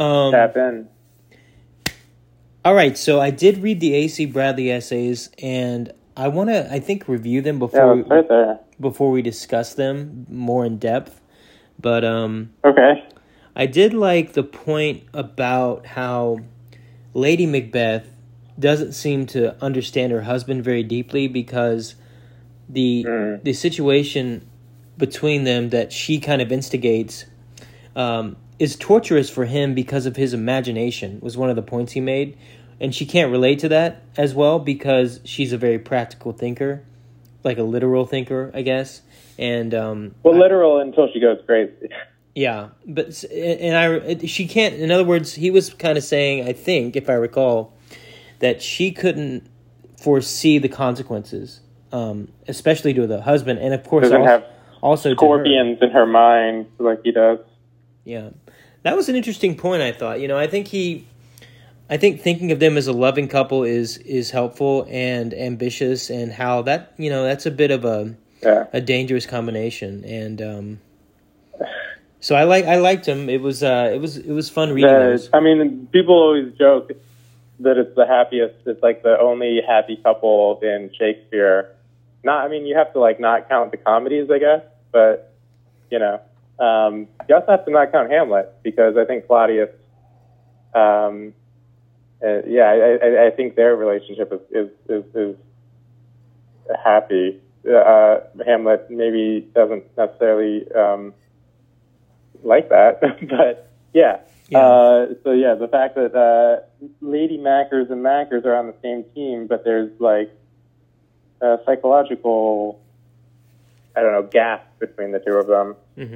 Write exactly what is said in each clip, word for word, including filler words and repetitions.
Um, tap in. All right, so I did read the A C Bradley essays, and I want to, I think, review them before Yeah, it's right there. before we discuss them more in depth. But um, Okay. I did like the point about how Lady Macbeth doesn't seem to understand her husband very deeply, because the Mm. the situation between them that she kind of instigates um, is torturous for him because of his imagination, was one of the points he made. And she can't relate to that as well because she's a very practical thinker, like a literal thinker, I guess. And um, Well, I- literal until she goes crazy. yeah, but and I she can't. In other words, he was kind of saying, I think, if I recall, that she couldn't foresee the consequences, um, especially to the husband, and of course, Doesn't also, have also to her. scorpions in her mind like he does. Yeah, that was an interesting point. I thought, you know, I think he, I think thinking of them as a loving couple is is helpful and ambitious, and how that, you know, that's a bit of a Yeah. a dangerous combination, and um, so I like I liked him. It was uh, it was it was fun reading The, those. I mean, people always joke that it's the happiest, it's like the only happy couple in Shakespeare. Not, I mean, you have to like not count the comedies, I guess, but you know, um, you also have to not count Hamlet, because I think Claudius, um, uh, yeah, I, I, I think their relationship is is is, is happy. Uh, Hamlet maybe doesn't necessarily um, like that, but yeah. Yeah. Uh, so yeah, the fact that uh, Lady Mackers and Mackers are on the same team, but there's like a psychological, I don't know, gap between the two of them.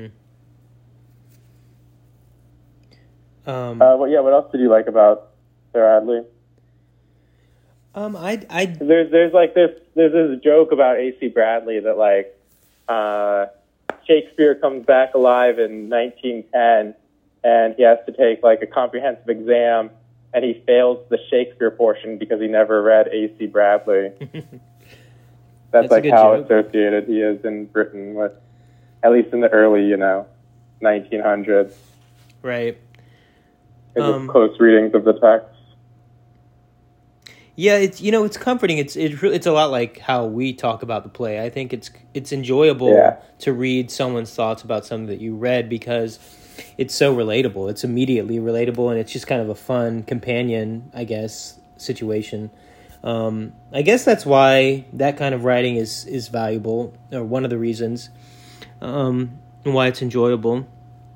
Mm-hmm. Um, Uh, well, yeah. What else did you like about Sarah Hadley? um, I, I, There's there's like this there's this joke about A C Bradley that like uh, Shakespeare comes back alive in nineteen ten. And he has to take like a comprehensive exam, and he fails the Shakespeare portion because he never read A C Bradley. That's, That's a like good how joke. associated he is in Britain with, at least in the early, you know, nineteen hundreds. right. It's Um, just close readings of the text. Yeah, it's, you know, it's comforting. It's it's re- it's a lot like how we talk about the play. I think it's it's enjoyable Yeah. to read someone's thoughts about something that you read, because it's so relatable. It's immediately relatable, and it's just kind of a fun companion, I guess, situation. Um, I guess that's why that kind of writing is, is valuable, or one of the reasons, um, and why it's enjoyable.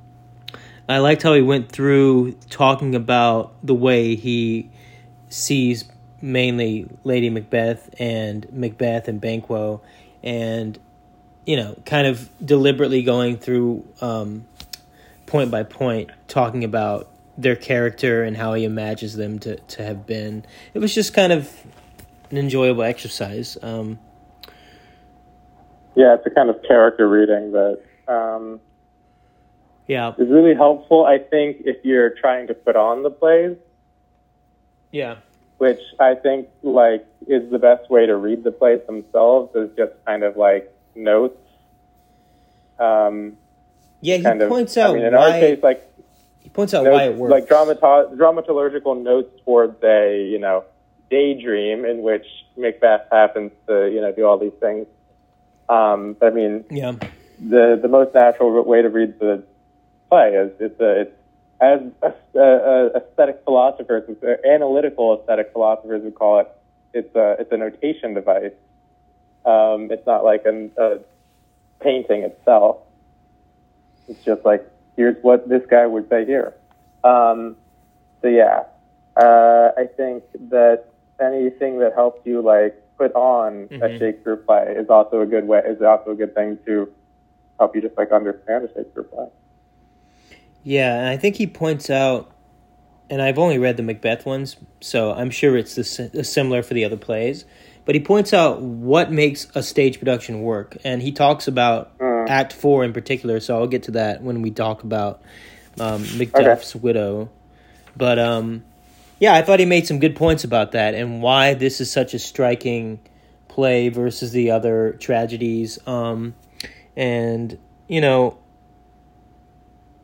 I liked how he went through talking about the way he sees mainly Lady Macbeth and Macbeth and Banquo, and, you know, kind of deliberately going through um, point by point, talking about their character and how he imagines them to, to have been. It was just kind of an enjoyable exercise. Um, Yeah, it's a kind of character reading that um, yeah, is really helpful, I think, if you're trying to put on the plays, yeah, which I think like is the best way to read the plays themselves, is just kind of like notes. Um, yeah. He kind of, points out I mean, in why. our case, like he points out notes, why it works. like dramato- dramaturgical notes towards a you know daydream in which Macbeth happens to you know do all these things. Um, I mean, Yeah, the the most natural way to read the play is it's a it's as uh, uh, aesthetic philosophers, uh, analytical aesthetic philosophers would call it. It's a it's a notation device. Um, it's not like an, a painting itself. It's just like, here's what this guy would say here. Um, so yeah, uh, I think that anything that helps you like put on Mm-hmm. a Shakespeare play is also a good way. Is also a good thing to help you just like understand a Shakespeare play. yeah, and I think he points out, and I've only read the Macbeth ones, so I'm sure it's the, si- similar for the other plays, but he points out what makes a stage production work, and he talks about Mm. Act Four in particular, so I'll get to that when we talk about um, Macduff's widow. But um, yeah, I thought he made some good points about that and why this is such a striking play versus the other tragedies. Um, and, you know...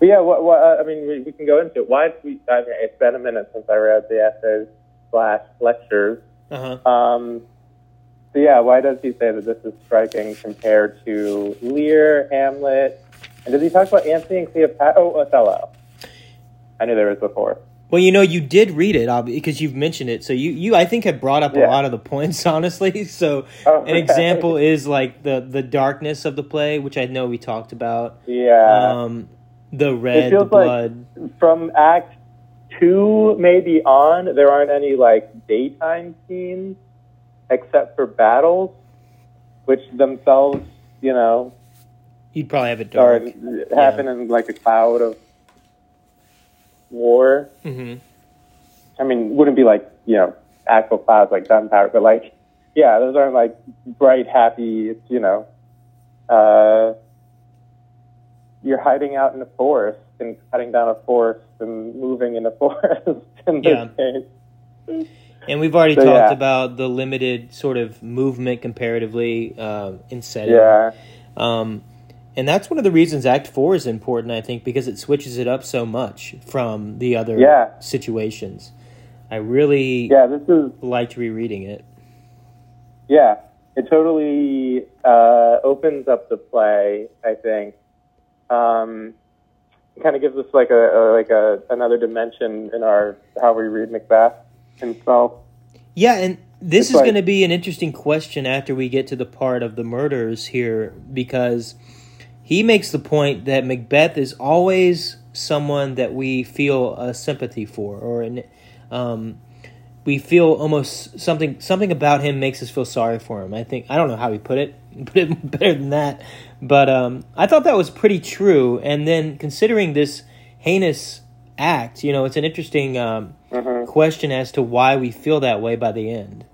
But yeah, what, what, uh, I mean, we, we can go into it. Why did we, I mean, it's been a minute since I read the essays slash lectures. Uh-huh. Um, so yeah, why does he say that this is striking compared to Lear, Hamlet, and does he talk about Antony and Cleopatra? Oh, Othello. I knew there was before. Well, you know, you did read it because you've mentioned it. So you, you I think, have brought up Yeah. a lot of the points, honestly. So Oh, an okay. example is like the, the darkness of the play, which I know we talked about. Yeah. Um, the It red, the feels blood. like from Act Two maybe on, there aren't any like daytime scenes except for battles, which themselves, you know, You'd probably have it are dark. happen in like a cloud of war. Mm-hmm. I mean, wouldn't be like, you know, actual clouds like gunpowder, but like, yeah, those aren't like bright, happy, you know, uh, you're hiding out in a forest and cutting down a forest and moving in a forest in this Yeah. case. And we've already So, talked yeah. about the limited sort of movement comparatively uh, in setting. Yeah. Um, and that's one of the reasons Act Four is important, I think, because it switches it up so much from the other Yeah. situations. I really Yeah, this is, liked rereading it. yeah, it totally uh, opens up the play, I think. Um, it kind of gives us like a, a like a another dimension in our how we read Macbeth himself. Yeah, and this It's is like- going to be an interesting question after we get to the part of the murders here, because he makes the point that Macbeth is always someone that we feel a sympathy for, or an, um, we feel almost something something about him makes us feel sorry for him. I think I don't know how he put it, put it better than that, but um, I thought that was pretty true. And then considering this heinous act, you know, it's an interesting um, Mhm. question as to why we feel that way by the end.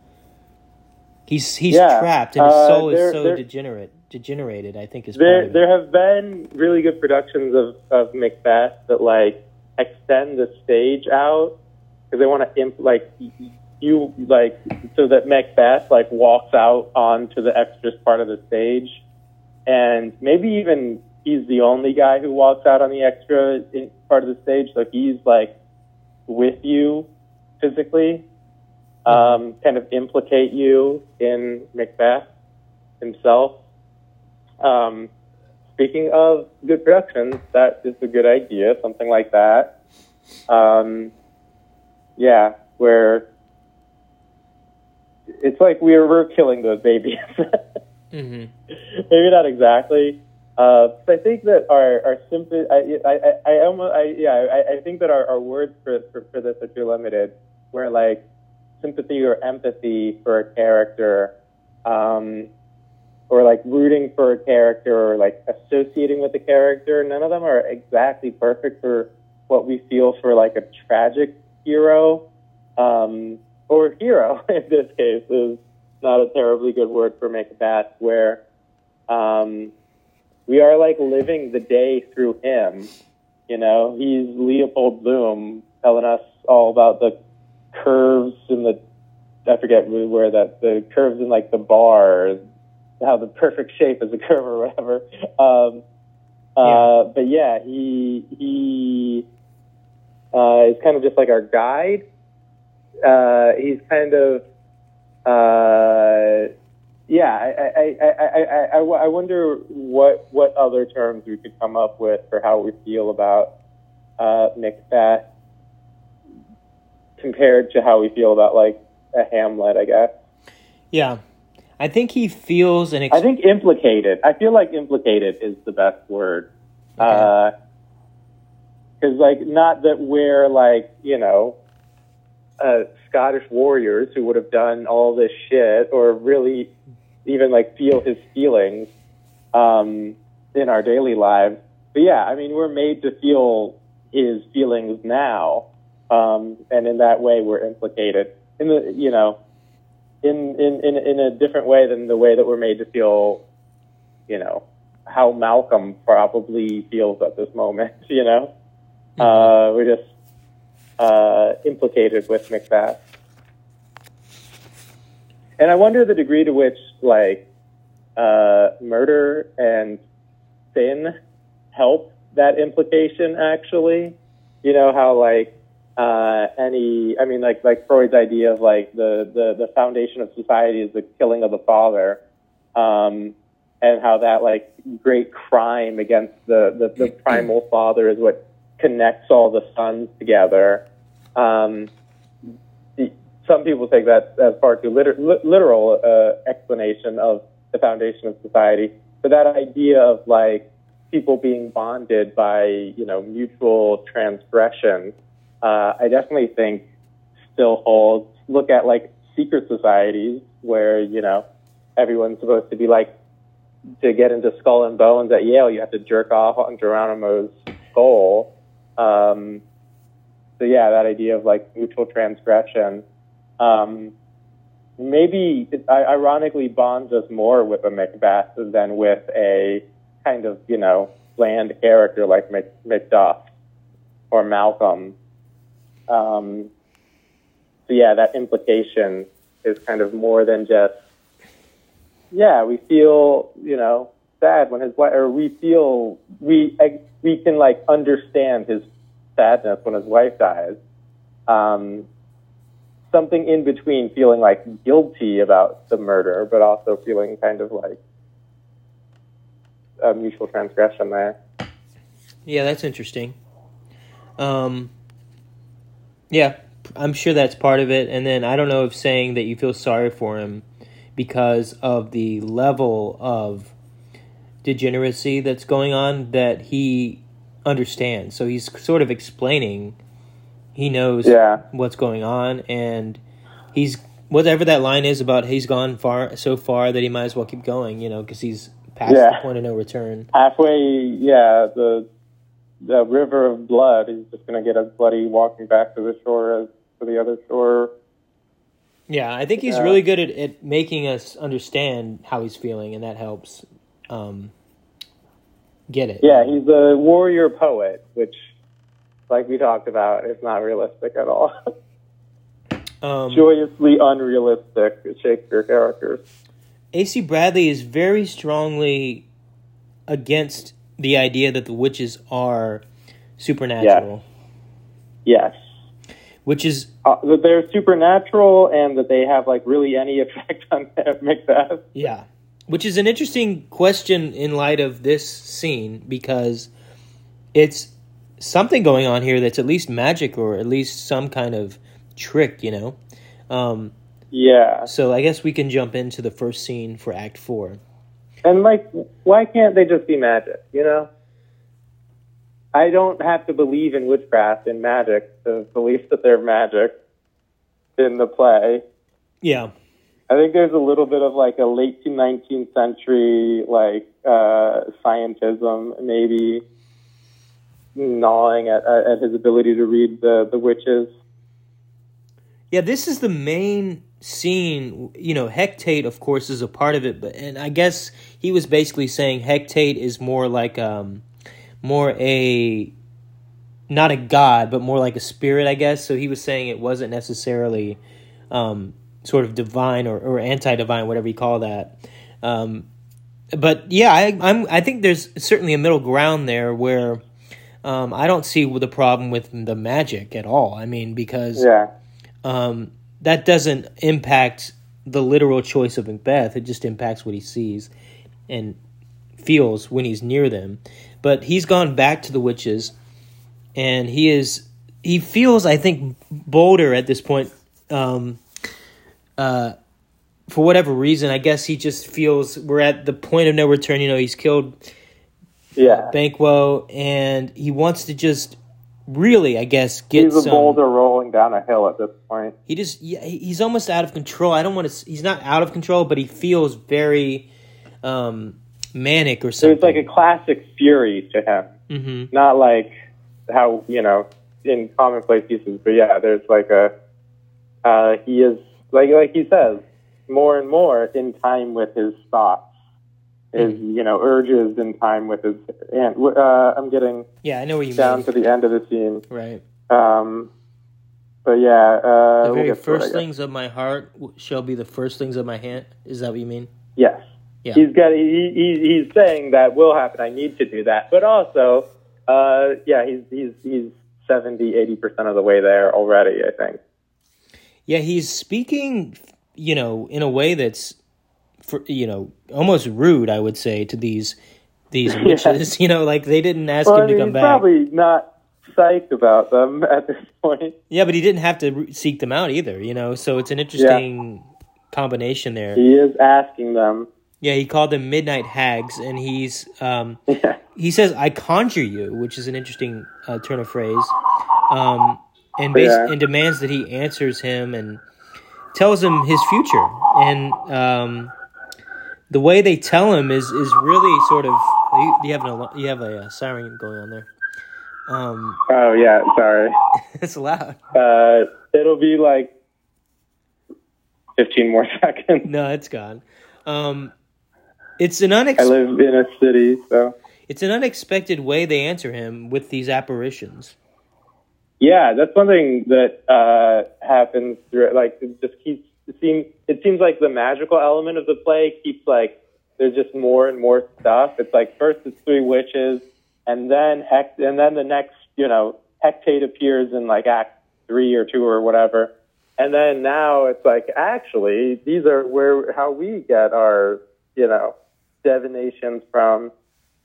He's he's Yeah. trapped, and his Uh, soul is there- so there- degenerate, degenerated. I think is part There, of it. there have been really good productions of, of Macbeth that like extend the stage out because they want to imp- like y- y- you like so that Macbeth like walks out onto the extras part of the stage, and maybe even he's the only guy who walks out on the extra in part of the stage, so he's like with you physically, um, kind of implicate you in Macbeth himself. Um, speaking of good productions, that is a good idea, something like that. Um, yeah, where it's like we were, we're killing those babies. Mm-hmm. Maybe not exactly. Uh, but I think that our, our sympathy, I, I, I, I almost, I, yeah, I, I think that our, our words for, for, for this are too limited, where like sympathy or empathy for a character, um, or like rooting for a character or like associating with a character, none of them are exactly perfect for what we feel for like a tragic hero, um, or hero in this case is not a terribly good word for Macbeth, where, um, we are like living the day through him. You know, he's Leopold Bloom telling us all about the curves in the, I forget where that, the curves in like the bar, how the perfect shape is a curve or whatever. Um, uh, but yeah, he, he, uh, is kind of just like our guide. Uh, he's kind of, uh, yeah, I, I, I, I, I, I wonder what, what other terms we could come up with for how we feel about, uh, Macbeth compared to how we feel about like a Hamlet, I guess. Yeah, I think he feels an. Ex- I think implicated. I feel like implicated is the best word. Okay. Uh, cause like, not that we're like, you know, uh, Scottish warriors who would have done all this shit or really even like feel his feelings, um, in our daily lives. But yeah, I mean, we're made to feel his feelings now. Um, and in that way, we're implicated in the, you know, in, in, in, in a different way than the way that we're made to feel, you know, how Malcolm probably feels at this moment, you know? Mm-hmm. Uh, we're just, uh, implicated with Macbeth. And I wonder the degree to which, like, uh, murder and sin help that implication actually. You know how like uh, any, I mean like like Freud's idea of like the, the, the foundation of society is the killing of the father, um, and how that like great crime against the, the, the primal father is what connects all the sons together. Um, some people take that as far too liter- literal uh, explanation of the foundation of society, but that idea of like people being bonded by, you know, mutual transgression, uh, I definitely think still holds. Look at like secret societies where, you know, everyone's supposed to be like, to get into Skull and Bones at Yale, you have to jerk off on Geronimo's skull. Um, so yeah, that idea of like mutual transgression, um, maybe it ironically bonds us more with a Macbeth than with a kind of, you know, bland character like Mac- Macduff or Malcolm. Um, so yeah, that implication is kind of more than just, yeah, we feel, you know, sad when his wife, or we feel, we, we can like understand his sadness when his wife dies. Um, something in between feeling like guilty about the murder, but also feeling kind of like a mutual transgression there. Yeah, that's interesting. Um, yeah, I'm sure that's part of it. And then I don't know if saying that you feel sorry for him because of the level of degeneracy that's going on that he understands. So he's sort of explaining, he knows yeah. what's going on, and he's, whatever that line is about he's gone far so far that he might as well keep going, you know, because he's past yeah. the point of no return. Halfway, yeah, the the river of blood, he's just going to get as bloody walking back to the shore as to the other shore. Yeah, I think he's yeah. really good at, at making us understand how he's feeling, and that helps um, get it. Yeah, he's a warrior poet, which, like we talked about, is not realistic at all. um, Joyously unrealistic Shakespeare characters. A C Bradley is very strongly against the idea that the witches are supernatural. Yes. yes. Which is... Uh, that they're supernatural and that they have, like, really any effect on Macbeth. Yeah. Which is an interesting question in light of this scene, because it's something going on here that's at least magic or at least some kind of trick, you know? Um, yeah. So I guess we can jump into the first scene for Act Four. And, like, why can't they just be magic, you know? I don't have to believe in witchcraft and magic to believe that they're magic in the play. Yeah. I think there's a little bit of, like, a late nineteenth century, like, uh, scientism, maybe gnawing at, at his ability to read the, the witches. Yeah, this is the main scene. You know, Hecate, of course, is a part of it, but and I guess he was basically saying Hecate is more like um, more a not a god, but more like a spirit, I guess. So he was saying it wasn't necessarily um, sort of divine or, or anti-divine, whatever you call that. Um, but yeah, I, I'm. I think there's certainly a middle ground there where um, I don't see the problem with the magic at all. I mean, because yeah. Um, that doesn't impact the literal choice of Macbeth. It just impacts what he sees and feels when he's near them. But he's gone back to the witches, and he is he feels, I think, bolder at this point. Um, uh, for whatever reason, I guess he just feels we're at the point of no return. You know, he's killed yeah. Banquo, and he wants to just really, I guess, get He's a some, boulder rolling down a hill at this point. He just, yeah, he's almost out of control. I don't want to, he's not out of control, but he feels very um, manic or something. There's like a classic fury to him. Mm-hmm. Not like how, you know, in commonplace pieces, but yeah, there's like a, uh, he is, like like he says, more and more in time with his thoughts. His, you know, urges in time with his, and uh, I'm getting yeah, I know what you down mean. to the end of the scene. Right. Um, but yeah, uh, the very we'll firstlings of my heart shall be the firstlings of my hand. Is that what you mean? Yes. Yeah. He's got. He, he he's saying that will happen. I need to do that, but also Uh, yeah, he's he's he's seventy, eighty percent of the way there already, I think. Yeah, he's speaking, you know, in a way that's, for, you know, almost rude, I would say, to these these witches. Yeah. You know, like they didn't ask well, him I mean, to come he's back. Probably not psyched about them at this point. Yeah, but he didn't have to seek them out either, you know, so it's an interesting yeah. combination there. He is asking them. Yeah, he called them midnight hags, and he's um, yeah. he says, "I conjure you," which is an interesting uh, turn of phrase, um, and bas- yeah. and demands that he answers him and tells him his future. And um, the way they tell him is is really sort of you, you have an you have a, a siren going on there. Um, oh yeah, sorry. It's loud. Uh, it'll be like fifteen more seconds. No, it's gone. Um, it's an unex- I live in a city, so it's an unexpected way they answer him with these apparitions. Yeah, that's one thing that uh, happens through. Like, it just keeps. It seems. It seems like the magical element of the play keeps like there's just more and more stuff. It's like first it's three witches. And then Hect, and then the next, you know, Hecate appears in like Act three or two or whatever, and then now it's like actually these are where how we get our, you know, divinations from.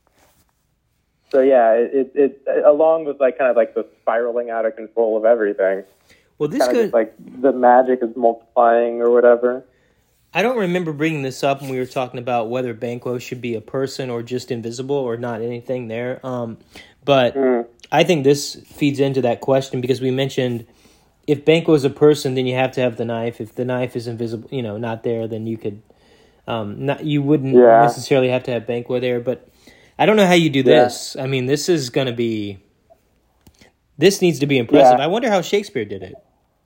So yeah, it, it, it along with like kind of like the spiraling out of control of everything. Well, this could like the magic is multiplying or whatever. I don't remember bringing this up when we were talking about whether Banquo should be a person or just invisible or not anything there. Um, but mm. I think this feeds into that question because we mentioned if Banquo is a person, then you have to have the knife. If the knife is invisible, you know, not there, then you could, um, not you wouldn't yeah. necessarily have to have Banquo there. But I don't know how you do this. Yeah. I mean, this is going to be, this needs to be impressive. Yeah. I wonder how Shakespeare did it.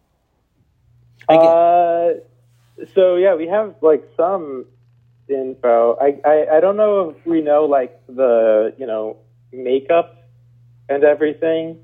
I get, uh. So yeah, we have like some info. I, I I don't know if we know like the you know makeup and everything.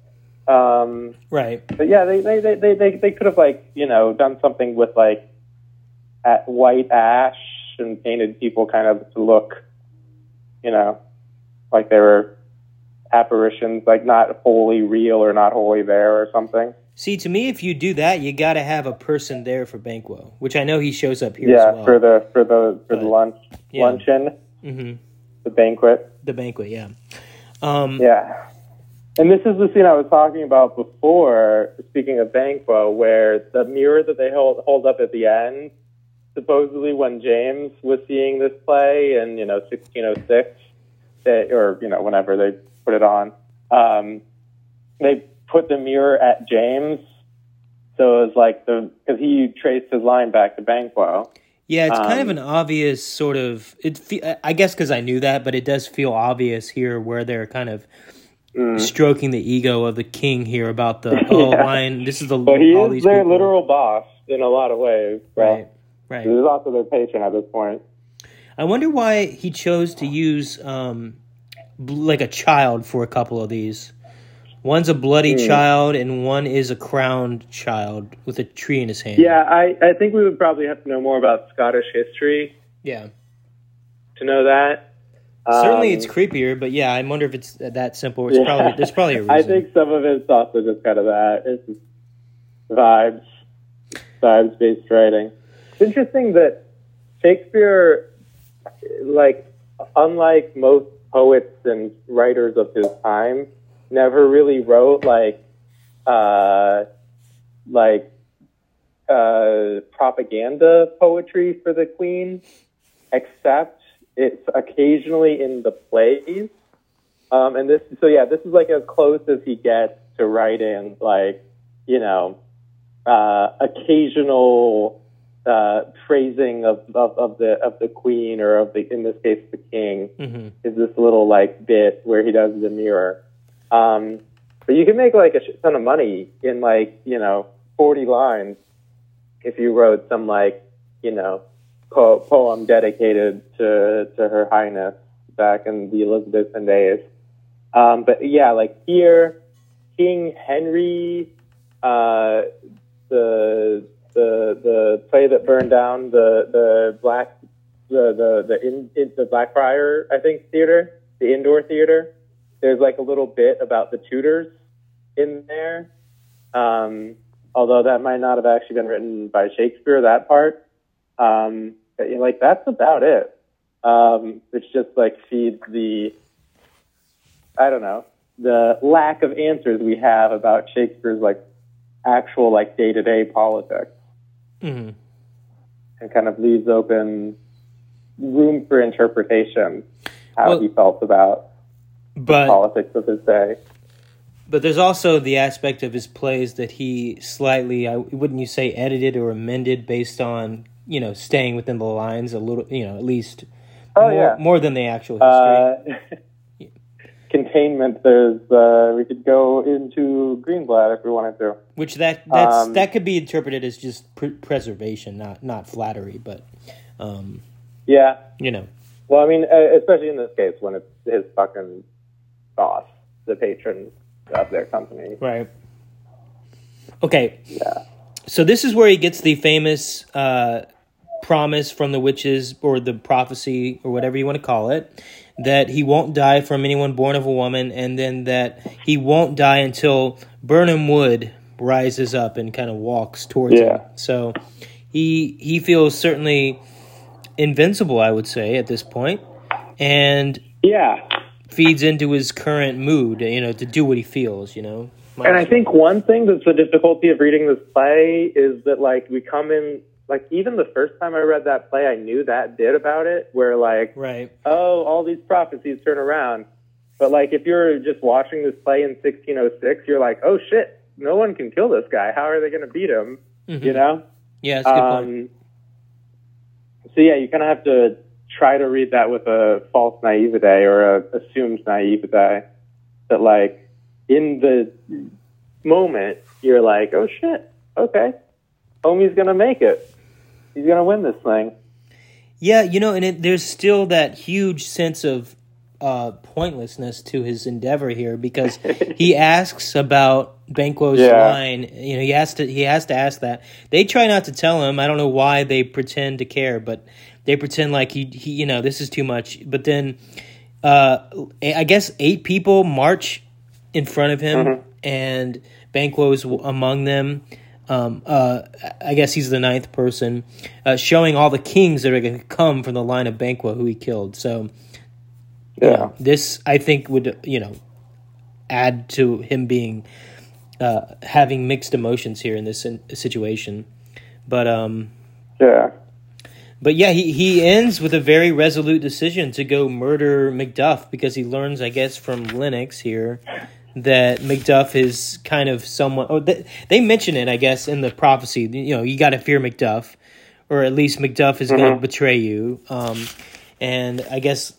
Um, right. But yeah, they they, they, they, they they could have like you know done something with like at white ash and painted people kind of to look, you know, like they were apparitions, like not wholly real or not wholly there or something. See, to me, if you do that, you got to have a person there for Banquo, which I know he shows up here yeah, as well. for the for the for but, the lunch yeah. luncheon, mm-hmm. the banquet, the banquet, yeah, um, yeah. And this is the scene I was talking about before. Speaking of Banquo, where the mirror that they hold hold up at the end, supposedly when James was seeing this play in you know sixteen oh six, they, or you know whenever they put it on, um, they. put the mirror at James, so it was like the because he traced his line back to Banquo. Yeah, it's um, kind of an Um, obvious sort of. It, fe- I guess because I knew that, but it does feel obvious here where they're kind of mm. stroking the ego of the king here about the oh yeah. line. This is the but he all is these their people. literal boss in a lot of ways. So right, right. He's also their patron at this point. I wonder why he chose to use um, bl- like a child for a couple of these. One's a bloody mm. child, and one is a crowned child with a tree in his hand. Yeah, I, I think we would probably have to know more about Scottish history. Yeah. To know that. Certainly um, it's creepier, but yeah, I wonder if it's that simple. It's yeah. probably There's probably a reason. I think some of it's also just kind of that. It's just vibes. Vibes-based writing. It's interesting that Shakespeare, like, unlike most poets and writers of his time, never really wrote like uh, like uh, propaganda poetry for the Queen, except it's occasionally in the plays. Um, and this, so yeah, this is like as close as he gets to writing like you know uh, occasional uh, praising of, of, of the of the Queen or of the in this case the King. Mm-hmm. Is this little like bit where he does the mirror. Um, but you can make like a shit ton of money in like, you know, forty lines if you wrote some like, you know, po- poem dedicated to, to Her Highness back in the Elizabethan days. Um, but yeah, like here, King Henry, uh, the, the, the play that burned down the, the black, the, the, the, in, in, the Blackfriar, I think, theater, the indoor theater. there's like a little bit about the Tudors in there. Um, although that might not have actually been written by Shakespeare, that part. Um, but, you know, like, that's about it. Um, which just like feeds the, I don't know, the lack of answers we have about Shakespeare's like actual like day-to-day politics. Mm-hmm. And kind of leaves open room for interpretation how well, he felt about but, the politics of his day. But there's also the aspect of his plays that he slightly, I wouldn't you say, edited or amended based on, you know, staying within the lines a little, you know, at least oh, more, yeah. more than the actual history. Uh, containment, there's, uh, we could go into Greenblatt if we wanted to. Which that that's, um, that could be interpreted as just pr- preservation, not not flattery, but, um, yeah. you know. Well, I mean, uh, especially in this case when it's his fucking boss, the patron of their company. Right. Okay. Yeah. So this is where he gets the famous uh, promise from the witches, or the prophecy, or whatever you want to call it, that he won't die from anyone born of a woman, and then that he won't die until Birnam Wood rises up and kind of walks towards Yeah. him. So he he feels certainly invincible, I would say, at this point, and Yeah. feeds into his current mood, you know, to do what he feels, you know. Might And I as well. think one thing that's the difficulty of reading this play is that, like, we come in, like, even the first time I read that play, I knew that bit about it, where, like, Right. oh, all these prophecies turn around. But, like, if you're just watching this play in sixteen oh six, you're like, oh, shit, no one can kill this guy. How are they going to beat him? Mm-hmm. You know? Yeah, that's a good Um, point. so, yeah, you kind of have to try to read that with a false naivete or a assumed naivete. That, like, in the moment, you're like, oh, shit, okay. Homie's going to make it. He's going to win this thing. Yeah, you know, and it, there's still that huge sense of uh, pointlessness to his endeavor here, because he asks about Banquo's Yeah. line. You know, he has to he has to ask that. They try not to tell him. I don't know why they pretend to care, but they pretend like he, he you know, this is too much. But then, uh, I guess eight people march in front of him, Mm-hmm. and Banquo's among them. Um, uh, I guess he's the ninth person, uh, showing all the kings that are going to come from the line of Banquo who he killed. So, Yeah. you know, this, I think, would, you know, add to him being, uh, having mixed emotions here in this in- situation. But, um, Yeah. but yeah, he, he ends with a very resolute decision to go murder Macduff, because he learns, I guess, from Lennox here that Macduff is kind of someone. Oh, they, they mention it, I guess, in the prophecy. You know, you got to fear Macduff, or at least Macduff is going to Mm-hmm. betray you. Um, and I guess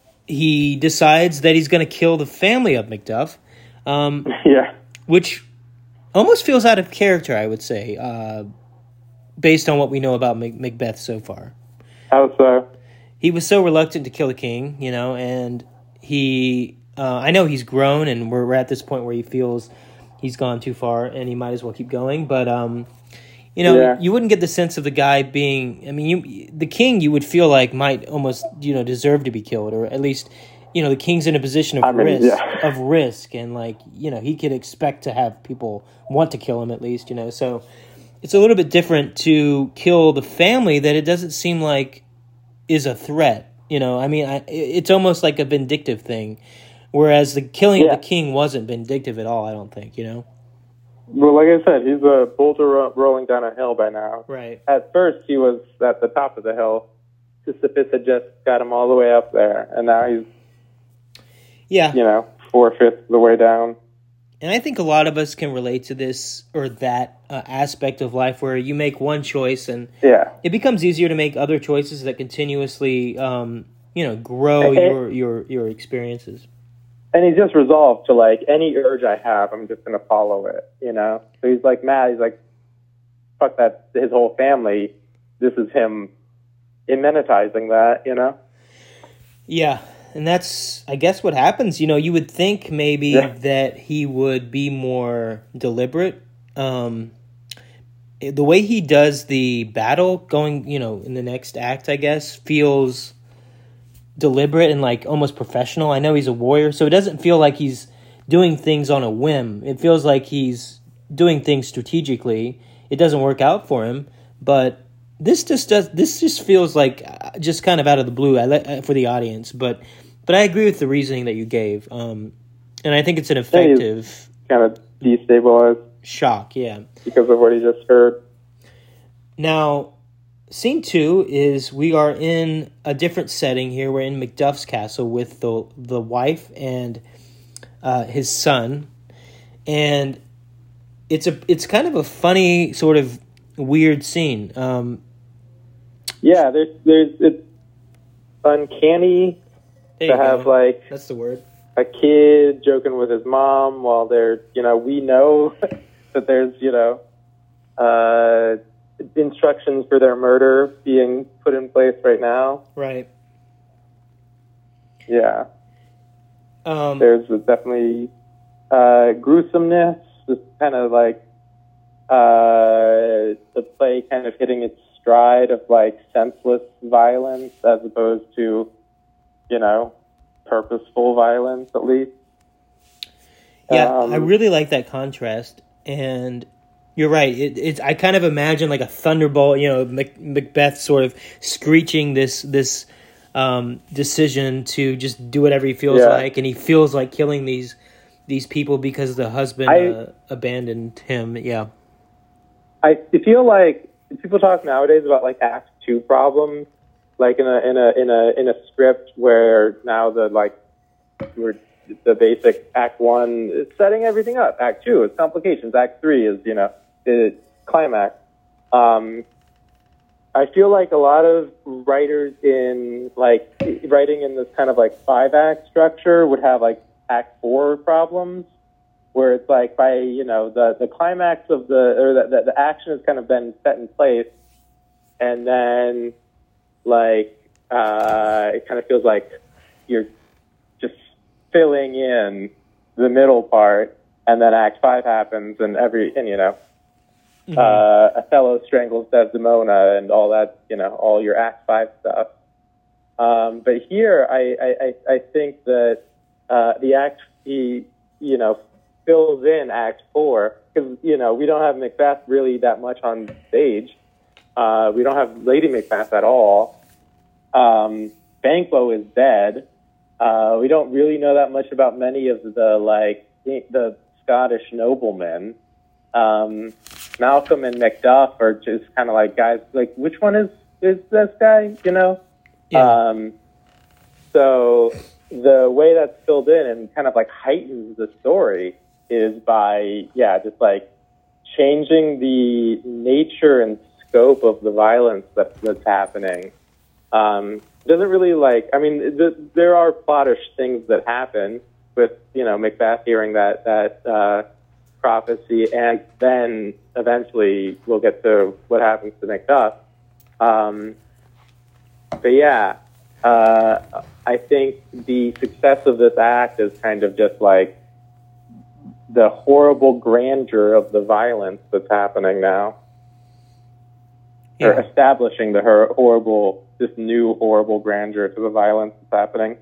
he decides that he's going to kill the family of Macduff, um, Yeah. which almost feels out of character, I would say, uh, based on what we know about Mac- Macbeth so far. How so? He was so reluctant to kill the king, you know, and he. Uh, I know he's grown, and we're, we're at this point where he feels he's gone too far, and he might as well keep going. But um, you know, Yeah. you wouldn't get the sense of the guy being. I mean, you, the king, you would feel like might almost, you know, deserve to be killed, or at least, you know, the king's in a position of I mean, risk, yeah. of risk, and like, you know, he could expect to have people want to kill him at least, you know. So it's a little bit different to kill the family that it doesn't seem like is a threat. You know, I mean, I, it's almost like a vindictive thing. Whereas the killing Yeah. of the king wasn't vindictive at all, I don't think, you know? Well, like I said, he's a boulder ro- rolling down a hill by now. Right. At first, he was at the top of the hill. Sisyphus had just got him all the way up there, and now he's, Yeah. you know, four-fifths of the way down. And I think a lot of us can relate to this or that uh, aspect of life where you make one choice and Yeah. it becomes easier to make other choices that continuously, um, you know, grow Eh, eh. your, your, your experiences. And he's just resolved to, like, any urge I have, I'm just going to follow it, you know? So he's like mad. He's like, fuck that, his whole family. This is him immanentizing that, you know? Yeah. And that's, I guess, what happens. You know, you would think maybe Yeah. that he would be more deliberate. Um, the way he does the battle going, you know, in the next act, I guess, feels deliberate and like almost professional. I know he's a warrior, so it doesn't feel like he's doing things on a whim. It feels like he's doing things strategically. It doesn't work out for him, but this just does. This just feels like uh, just kind of out of the blue. I let, uh, for the audience, but but I agree with the reasoning that you gave, um, and I think it's an effective kind of destabilized shock. Yeah, because of what he just heard. Now, scene two is we are in a different setting here. We're in Macduff's castle with the the wife and uh, his son, and it's a it's kind of a funny sort of weird scene. Um, yeah, there's there's it's uncanny to have go. like that's the word a kid joking with his mom while they're you know we know that there's you know uh, instructions for their murder being put in place right now. Right. Yeah. Um, there's definitely uh, gruesomeness. Just kind of like uh, the play kind of hitting its stride of like senseless violence as opposed to, you know, purposeful violence at least. Yeah, um, I really like that contrast, and you're right. It, it's I kind of imagine like a thunderbolt, you know, Mac, Macbeth sort of screeching this this um, decision to just do whatever he feels yeah. like, and he feels like killing these these people because the husband I, uh, abandoned him. Yeah, I feel like people talk nowadays about like Act Two problems, like in a in a in a in a script where now the like we're the basic Act One is setting everything up. Act Two is complications. Act Three is you know the climax. Um, I feel like a lot of writers in like writing in this kind of like five act structure would have like Act Four problems, where it's like by you know the the climax of the or the the, the action has kind of been set in place, and then like uh, it kind of feels like you're just filling in the middle part, and then Act Five happens, and every and you know. Mm-hmm. Uh, Othello strangles Desdemona and all that, you know, all your Act Five stuff. Um, but here, I, I, I think that uh, the Act, he, you know, fills in Act Four because, you know, we don't have Macbeth really that much on stage. Uh, we don't have Lady Macbeth at all. Um, Banquo is dead. Uh, we don't really know that much about many of the, like, the Scottish noblemen. Um, Malcolm and Macduff are just kind of like guys, like, which one is, is this guy, you know? Yeah. Um, so the way that's filled in and kind of like heightens the story is by, yeah, just like changing the nature and scope of the violence that, that's happening. Um, it doesn't really like, I mean, th- there are plottish things that happen with, you know, Macbeth hearing that, that, uh, prophecy, and then eventually we'll get to what happens to Macduff. Um, but yeah, uh, I think the success of this act is kind of just like the horrible grandeur of the violence that's happening now. Yeah. Or establishing the her- horrible, this new horrible grandeur to the violence that's happening.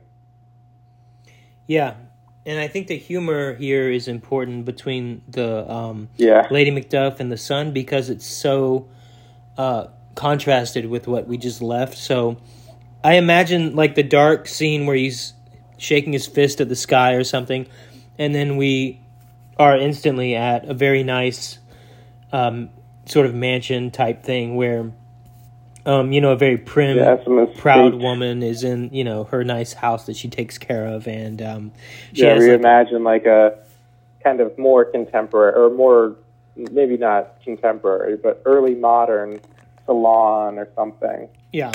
Yeah. And I think the humor here is important between the um, yeah. Lady Macduff and the son because it's so uh, contrasted with what we just left. So I imagine like the dark scene where he's shaking his fist at the sky or something, and then we are instantly at a very nice um, sort of mansion type thing where Um, you know, a very prim, yeah, proud woman is in, you know, her nice house that she takes care of, and um, she yeah, has reimagine like, like a kind of more contemporary, or more maybe not contemporary, but early modern salon or something. Yeah.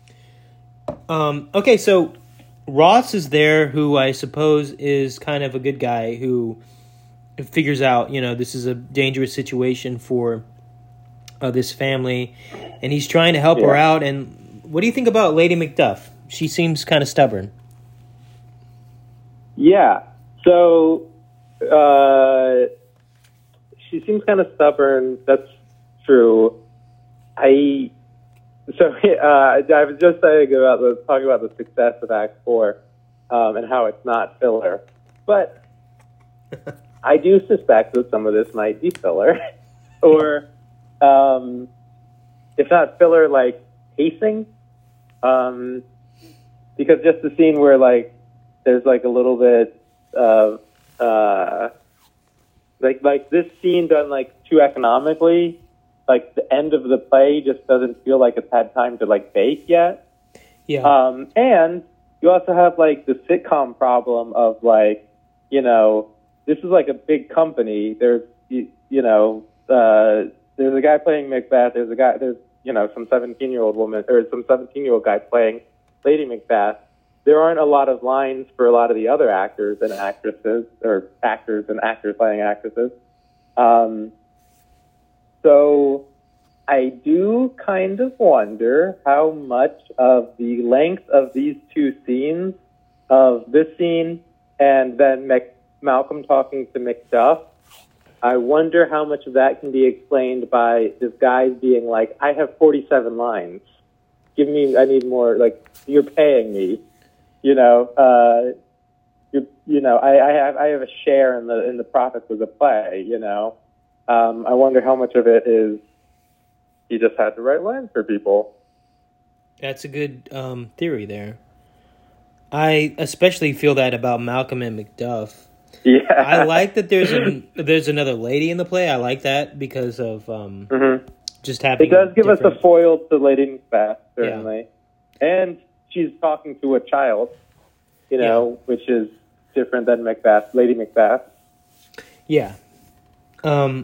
Um, okay, so Ross is there, who I suppose is kind of a good guy who figures out, you know, this is a dangerous situation for Uh, this family, and he's trying to help yeah. her out. And what do you think about Lady Macduff? She seems kind of stubborn. Yeah. So uh, she seems kind of stubborn. That's true. I so uh, I was just saying about the talking about the success of Act Four um, and how it's not filler, but I do suspect that some of this might be filler, or um, if not filler, like pacing, um, because just the scene where like there's like a little bit of uh, like like this scene done like too economically. Like the end of the play just doesn't feel like it's had time to like bake yet. Yeah. Um, and you also have like the sitcom problem of like, you know, this is like a big company. There's, you, you know, uh, there's a guy playing Macbeth. There's a guy, there's, you know, some seventeen year old woman or some seventeen year old guy playing Lady Macbeth. There aren't a lot of lines for a lot of the other actors and actresses, or actors and actors playing actresses. Um, So I do kind of wonder how much of the length of these two scenes, of this scene and then Mac- Malcolm talking to Macduff, I wonder how much of that can be explained by this guy being like, I have forty-seven lines. Give me, I need more, like, you're paying me. You know, uh, you you know, I, I have I have a share in the in the profits of the play, you know. Um, I wonder how much of it is he just had to write lines for people. That's a good um, theory there. I especially feel that about Malcolm and Macduff. Yeah, I like that there's a, there's another lady in the play. I like that because of um, mm-hmm. just having. It does give different... us a foil to Lady Macbeth, certainly, yeah. And she's talking to a child, you know, yeah. which is different than Macbeth, Lady Macbeth. Yeah. Um,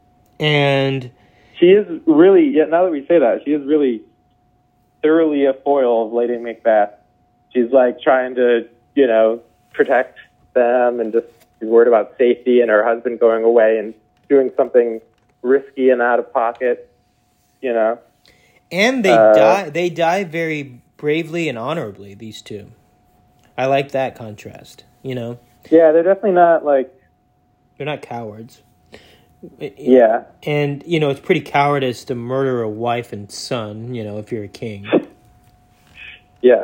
and she is really, yeah, now that we say that, she is really thoroughly a foil of Lady Macbeth. She's like trying to, you know, protect them and just she's worried about safety and her husband going away and doing something risky and out of pocket, you know. And they uh, die, they die very bravely and honorably, these two. I like that contrast, you know. Yeah, they're definitely not like... They're not cowards. Yeah. And, you know, it's pretty cowardice to murder a wife and son, you know, if you're a king. Yeah.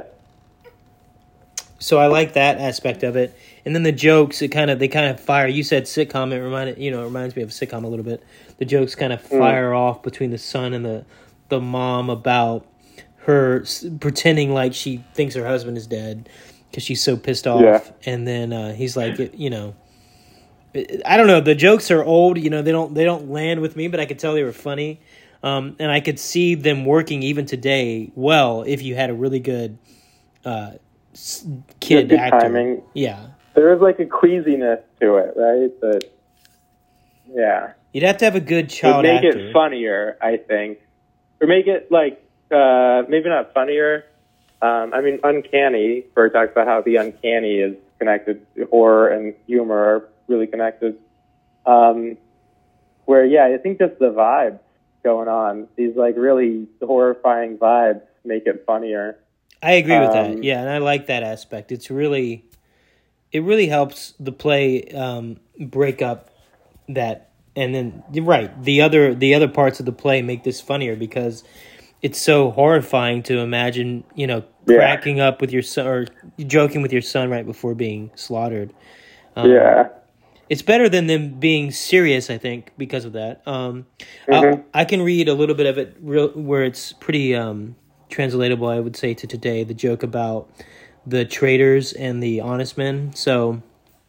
So I like that aspect of it. And then the jokes, it kind of they kind of fire. You said sitcom, it reminded you know, it reminds me of a sitcom a little bit. The jokes kind of fire mm. off between the son and the the mom about her pretending like she thinks her husband is dead because she's so pissed off. Yeah. And then uh, he's like, you know, I don't know. The jokes are old. You know, they don't they don't land with me, but I could tell they were funny, um, and I could see them working even today well if you had a really good uh, kid good actor. Timing. Yeah, there is like a queasiness to it, right? But yeah, you'd have to have a good child make actor. it funnier, I think, or make it like uh, maybe not funnier. Um, I mean, uncanny. Where it talks about how the uncanny is connected. Horror and humor are really connected. Um, where, yeah, I think just the vibes going on, these like really horrifying vibes make it funnier. I agree with um, that. Yeah, and I like that aspect. It's really, it really helps the play um, break up that, and then you're right. The other the other parts of the play make this funnier because it's so horrifying to imagine, you know, cracking yeah. up with your son or joking with your son right before being slaughtered. Um, yeah. It's better than them being serious, I think, because of that. Um, mm-hmm. I can read a little bit of it real, where it's pretty um, translatable, I would say, to today. The joke about the traitors and the honest men. So,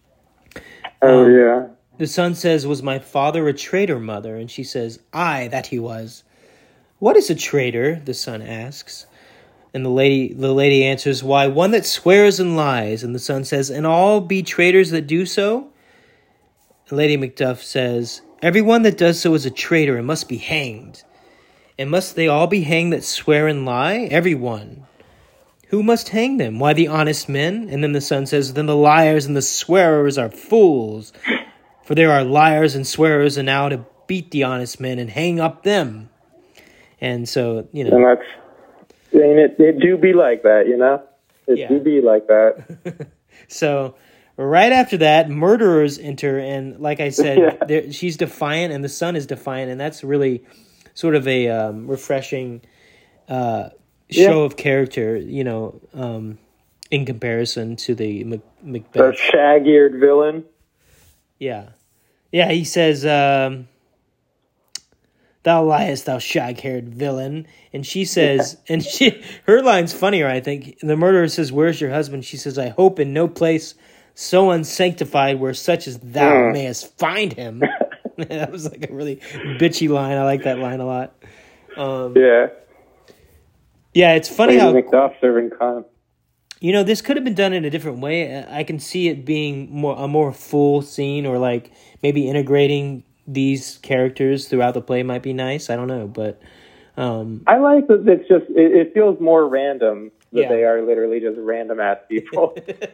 oh, um, yeah. The son says, "Was my father a traitor, mother?" And she says, "Aye, that he was." "What is a traitor?" the son asks. And the lady the lady answers, "Why, one that swears and lies." And the son says, "And all be traitors that do so?" Lady Macduff says, "Everyone that does so is a traitor and must be hanged." "And must they all be hanged that swear and lie?" "Everyone." "Who must hang them?" "Why, the honest men." And then the son says, "Then the liars and the swearers are fools. For there are liars and swearers enow to beat the honest men and hang up them." And so, you know. And that's, I mean, it, it do be like that, you know? It yeah. do be like that. So... Right after that, murderers enter, and like I said, yeah. she's defiant, and the son is defiant, and that's really sort of a um, refreshing uh, Yeah. show of character, you know, um, in comparison to the Mac- The Macbeth. shag-eared villain. Yeah. Yeah, he says, um, "Thou liest, thou shag-haired villain." And she says, and she, her line's funnier, I think. The murderer says, "Where's your husband?" She says, "I hope in no place so unsanctified where such as thou Mm. mayest find him." That was like a really bitchy line. I like that line a lot. Um, Yeah. yeah, it's funny Lady how, Macduff serving con. you know, this could have been done in a different way. I can see it being more a more full scene, or like maybe integrating these characters throughout the play might be nice. I don't know, but um, I like that it's just, it, it feels more random that Yeah. they are literally just random ass people.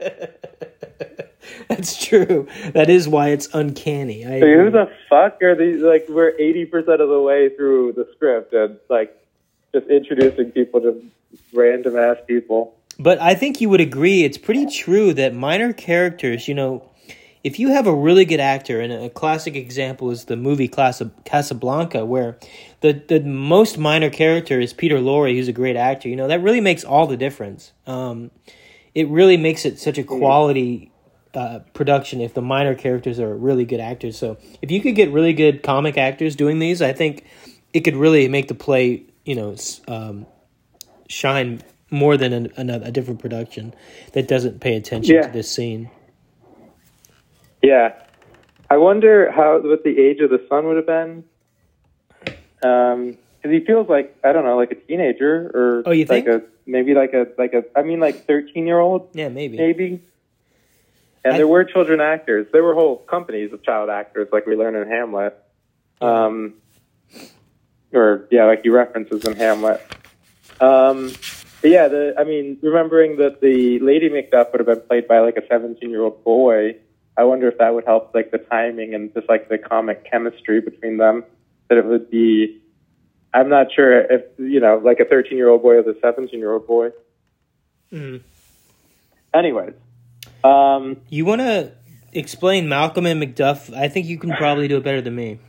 that's true. That is why it's uncanny. I Like, who agree. the fuck are these? Like, we're eighty percent of the way through the script and, like, just introducing people to random ass people. But I think you would agree it's pretty true that minor characters, you know, if you have a really good actor, and a classic example is the movie Casa- Casablanca, where the, the most minor character is Peter Lorre, who's a great actor, you know, that really makes all the difference. Um, it really makes it such a quality uh, production if the minor characters are really good actors. So if you could get really good comic actors doing these, I think it could really make the play, you know, s- um, shine more than an, another, a different production that doesn't pay attention Yeah. to this scene. Yeah. I wonder how, what the age of the son would have been. Um, cause he feels like, I don't know, like a teenager or Oh, you like think? a, maybe like a, like a, I mean like thirteen year old, Yeah, maybe. maybe. And I- there were children actors. There were whole companies of child actors like we learn in Hamlet. Um, or yeah, like he references in Hamlet. Um, but yeah, the, I mean, remembering that the Lady Macduff would have been played by like a seventeen year old boy, I wonder if that would help like the timing and just like the comic chemistry between them. That it would be, I'm not sure if, you know, like a thirteen year old boy or a seventeen year old boy. Mhm. Anyways, um, You want to explain Malcolm and Macduff? I think you can probably do it better than me.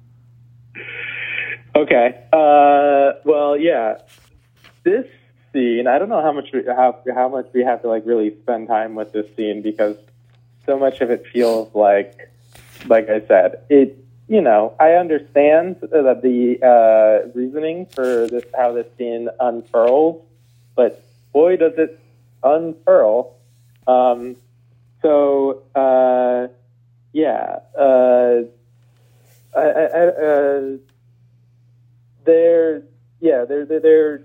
okay. Uh, well, yeah, this scene, I don't know how much we, how how much we have to like really spend time with this scene because so much of it feels like, like I said, it. You know, I understand that the uh, reasoning for this, how this scene unfurls, but boy, does it unfurl. Um, so, uh, yeah, uh, I, I, I, uh, they're, yeah, they're, they're, they're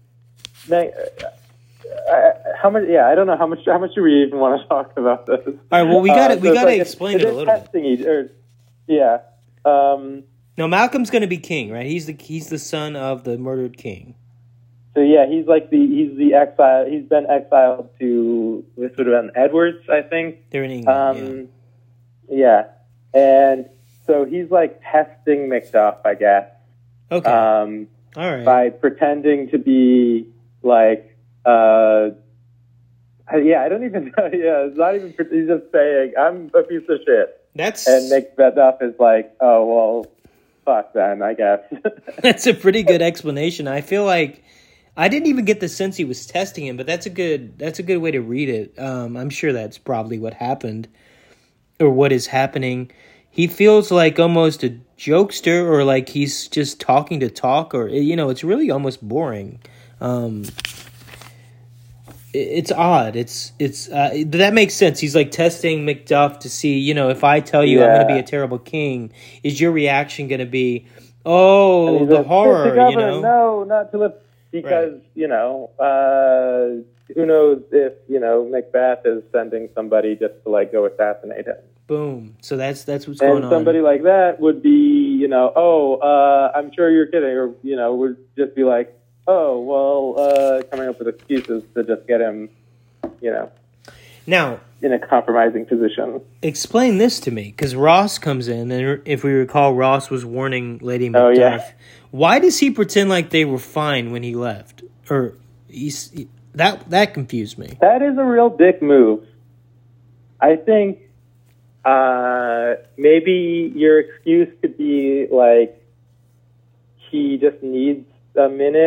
I, how much? Yeah, I don't know how much. How much do we even want to talk about this? All right, well, we got to Uh, we so got to it's like explain it's it a little bit. testing each, or, yeah. Um, No, Malcolm's going to be king, right? He's the he's the son of the murdered king. so yeah, he's like the he's the exile. He's been exiled to this would have been Edwards, I think. They're in England. Um, yeah, and so he's like testing Macduff, I guess. yeah. Okay. Um, All right. by pretending to be like, uh, yeah, I don't even know. Yeah, it's not even. He's just saying, "I'm a piece of shit," That's and Macduff is like, "Oh well, fuck then, I guess." that's a pretty good explanation. I feel like I didn't even get the sense he was testing him, but that's a good that's a good way to read it. Um, I'm sure that's probably what happened or what is happening. He feels like almost a jokester, or like he's just talking to talk, or you know, it's really almost boring. Um, it- it's odd. It's it's uh, but that makes sense. He's like testing Macduff to see, you know, if I tell you I'm going to be Yeah. a terrible king, is your reaction going to be, oh, And he's the like, horror, "Mister you Governor, know? no, not to live," because you know, uh, who knows if you know Macbeth is sending somebody just to like go assassinate him. Boom. So that's that's what's going And on. somebody like that would be, you know, oh, uh, I'm sure you're kidding, or, you know, would just be like, oh, well, uh, coming up with excuses to just get him, you know, Now, in a compromising position. explain this to me, because Ross comes in, and if we recall, Ross was warning Lady Oh, Macduff. yeah. Why does he pretend like they were fine when he left? Or he's that that confused me. That is a real dick move. I think uh, maybe your excuse could be like he just needs a minute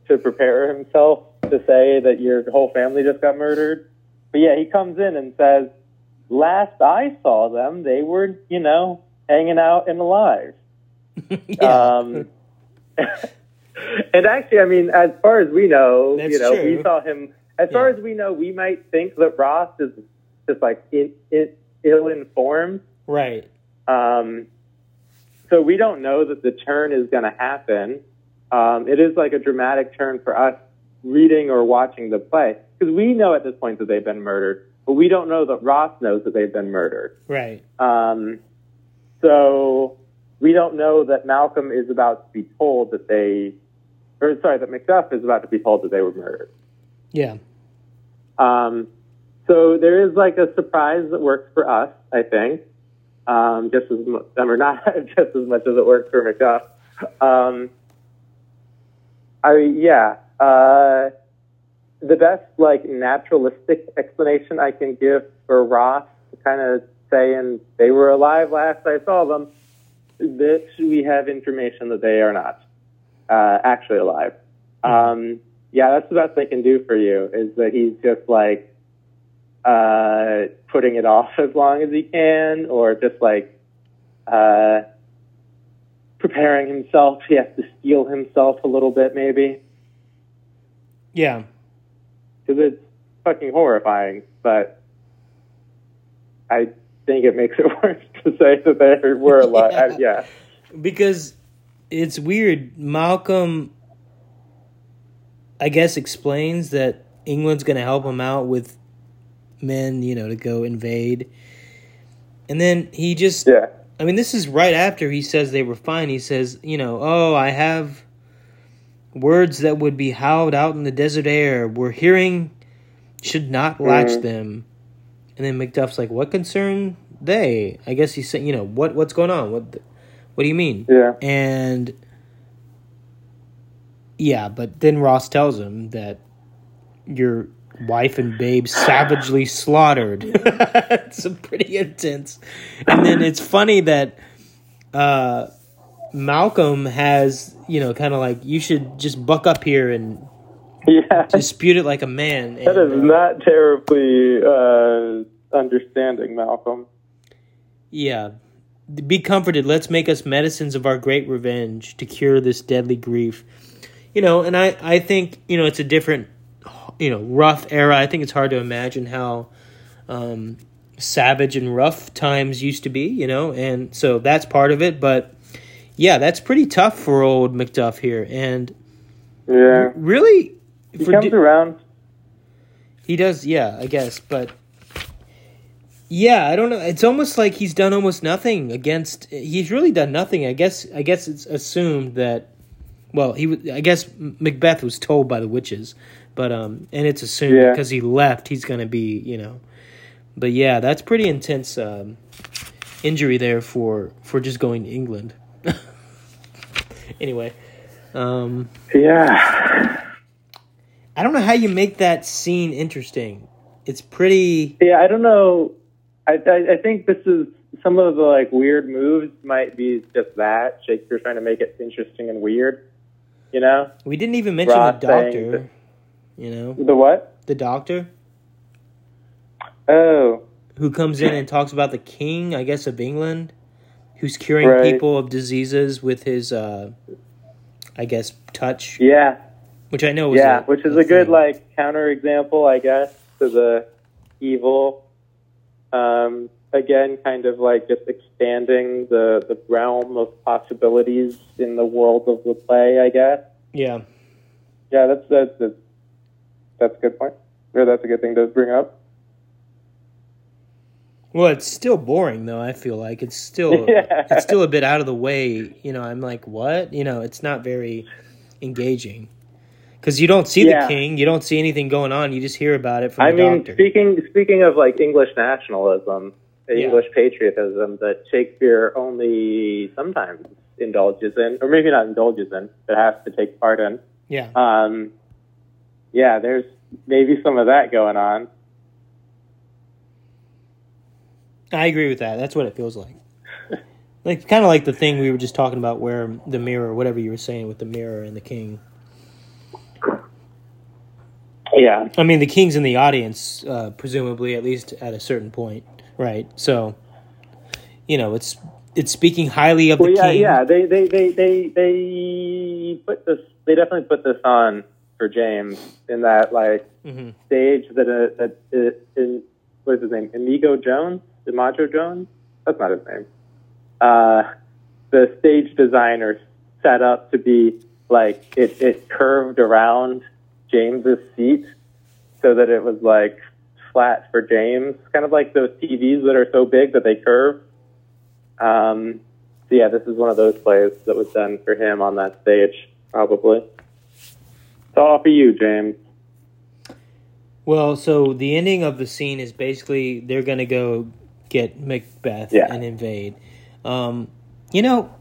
to prepare himself to say that your whole family just got murdered. But yeah, he comes in and says, last I saw them, they were, you know, hanging out and alive. yeah. Um, and actually, I mean, as far as we know, That's you know, true. we saw him, as far Yeah. as we know, we might think that Ross is just like in, in, ill-informed. Right. Um, so we don't know that the turn is going to happen. Um, it is like a dramatic turn for us reading or watching the play, because we know at this point that they've been murdered, but we don't know that Ross knows that they've been murdered. Right. Um, so we don't know that Malcolm is about to be told that they, or sorry, that Macduff is about to be told that they were murdered. Yeah. Um, so there is like a surprise that works for us, I think, um, just as much, or not just as much as it works for Macduff. Um, I yeah. Uh, the best like naturalistic explanation I can give for Ross kind of saying they were alive last I saw them, that we have information that they are not uh, actually alive. Um, yeah, that's the best I can do for you, is that he's just like uh, putting it off as long as he can, or just like uh, preparing himself. He has to steel himself a little bit, maybe. Yeah. Because it's fucking horrifying, but I think it makes it worse to say that they were alive. Yeah. I, yeah. Because it's weird. Malcolm, I guess, explains that England's going to help him out with men, you know, to go invade. And then he just, Yeah. I mean, this is right after he says they were fine. He says, you know, oh, I have words that would be howled out in the desert air. We're hearing should not latch Mhm. them. And then Macduff's like, what concern they? I guess he's saying, you know, what what's going on? What what do you mean? Yeah. And yeah, but then Ross tells him that your wife and babe savagely slaughtered. It's a pretty intense. And then it's funny that uh, Malcolm has, you know, kind of like, you should just buck up here and Yeah. dispute it like a man. And, That is uh, not terribly uh, understanding, Malcolm. Yeah. Be comforted. Let's make us medicines of our great revenge to cure this deadly grief. You know, and I, I think, you know, it's a different, you know, rough era. I think it's hard to imagine how um, savage and rough times used to be, you know, and so that's part of it. But, yeah, that's pretty tough for old Macduff here. And Yeah. really... He for comes di- around. He does, yeah, I guess. But, yeah, I don't know. It's almost like he's done almost nothing against... He's really done nothing. I guess I guess it's assumed that... Well, he w- I guess Macbeth was told by the witches. But um, and it's assumed Yeah. because he left, he's going to be, you know... But, yeah, that's pretty intense um, injury there for, for just going to England. Anyway. Um, Yeah. I don't know how you make that scene interesting. It's pretty... Yeah, I don't know. I, I I think this is some of the like weird moves might be just that Shakespeare's trying to make it interesting and weird. You know, We didn't even mention Ross the saying doctor. that- You know? the what? The doctor Oh, who comes in and talks about the king, I guess, of England, who's curing Right. people of diseases with his, uh, I guess, touch, yeah, which I know was yeah, a, which is a, good thing. like counterexample, I guess, to the evil. Um, again, kind of like just expanding the the realm of possibilities in the world of the play, I guess. Yeah. Yeah, that's that's that's, that's a good point. Or that's a good thing to bring up. Well, it's still boring, though, I feel like. It's still Yeah. it's still a bit out of the way. You know, I'm like, what? You know, it's not very engaging. Because you don't see Yeah. the king. You don't see anything going on. You just hear about it from I the mean, doctor. speaking speaking of like English nationalism, Yeah. English patriotism that Shakespeare only sometimes indulges in, or maybe not indulges in, but has to take part in. Yeah. Um, yeah, there's maybe some of that going on. I agree with that. That's what it feels like. Like kind of like the thing we were just talking about, where the mirror, whatever you were saying with the mirror and the king. Yeah. I mean, the king's in the audience, uh, presumably, at least at a certain point, right? So, you know, it's it's speaking highly of well, the yeah, king. Yeah, they, they, they, they, they put this. They definitely put this on for James in that like Mm-hmm. stage that uh, that uh, in what is his name? Inigo Jones, Imago Jones. That's not his name. Uh, the stage designer set up to be like it, it curved around James's seat so that it was like flat for James, kind of like those T Vs that are so big that they curve. Um, so yeah, this is one of those plays that was done for him on that stage, probably. It's all for you, James. Well, so the ending of the scene is basically they're going to go get Macbeth Yeah. and invade. Um, you know,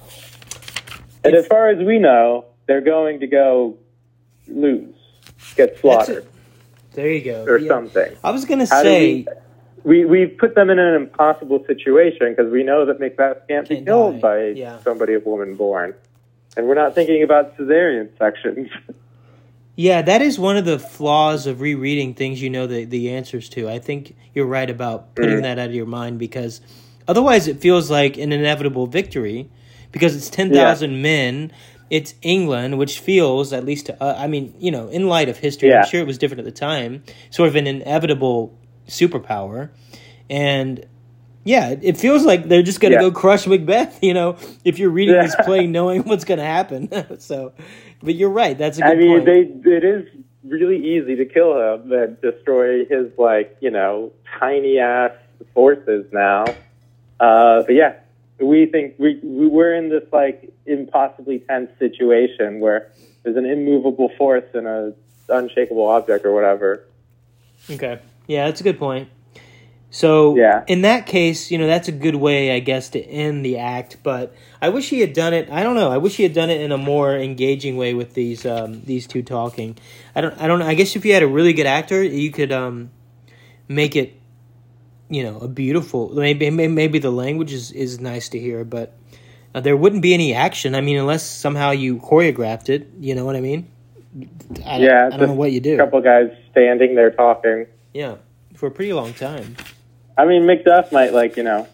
And as far as we know, they're going to go lose, get that's slaughtered, it. There you go. or Yeah. something. I was going to How do say, we, we we put them in an impossible situation because we know that Macbeth can't, Can't be killed die. by Yeah. somebody of woman born, and we're not thinking about cesarean sections. yeah, that is one of the flaws of rereading things you know the, the answers to. I think you're right about putting Mm. that out of your mind because otherwise it feels like an inevitable victory because it's ten thousand Yeah. men. It's England, which feels, at least to uh, I mean, you know, in light of history, Yeah. I'm sure it was different at the time, sort of an inevitable superpower. And yeah, it, it feels like they're just going to Yeah. go crush Macbeth, you know, if you're reading Yeah. this play knowing what's going to happen. So, but you're right. That's a good I mean, point. they it is really easy to kill him and destroy his like you know tiny ass forces now. Uh, but yeah, we think we, we we're in this like impossibly tense situation where there's an immovable force and a unshakable object or whatever. Okay. Yeah, that's a good point. So, Yeah. in that case, you know, that's a good way, I guess, to end the act. But I wish he had done it. I don't know. I wish he had done it in a more engaging way with these um, these two talking. I don't. I don't. know. I guess if you had a really good actor, you could um, make it, you know, a beautiful. Maybe maybe the language is, is nice to hear, but uh, there wouldn't be any action. I mean, unless somehow you choreographed it. You know what I mean? I don't, Yeah, I don't know what you do. A couple guys standing there talking. Yeah, for a pretty long time. I mean, Macduff might like you know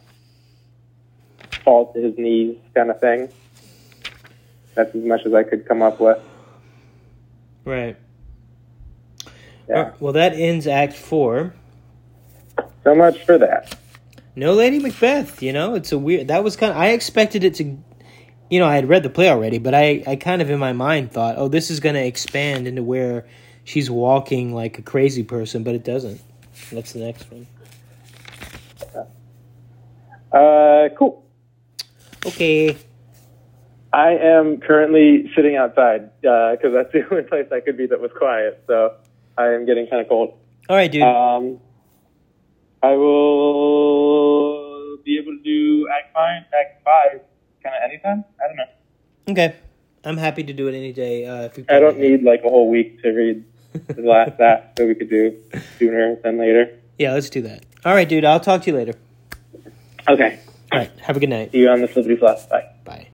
fall to his knees, kind of thing. That's as much as I could come up with. Right. Yeah. All right, well, that ends Act Four. So much for that. No Lady Macbeth. You know, it's a weird. That was kind of. I expected it to. You know, I had read the play already, but I, I kind of in my mind thought, oh, this is going to expand into where she's walking like a crazy person, but it doesn't. That's the next one. Uh, cool. Okay. I am currently sitting outside because that's the only place I could be that was quiet. So I am getting kind of cold. All right, dude. Um, I will be able to do Act Five, Act Five, kind of anytime. I don't know. Okay. I'm happy to do it any day. Uh, if we I don't need like a whole week to read the last act, so we could do sooner than later. Yeah, let's do that. All right, dude. I'll talk to you later. Okay. All right. Have a good night. See you on the Flippity Flop. Bye. Bye.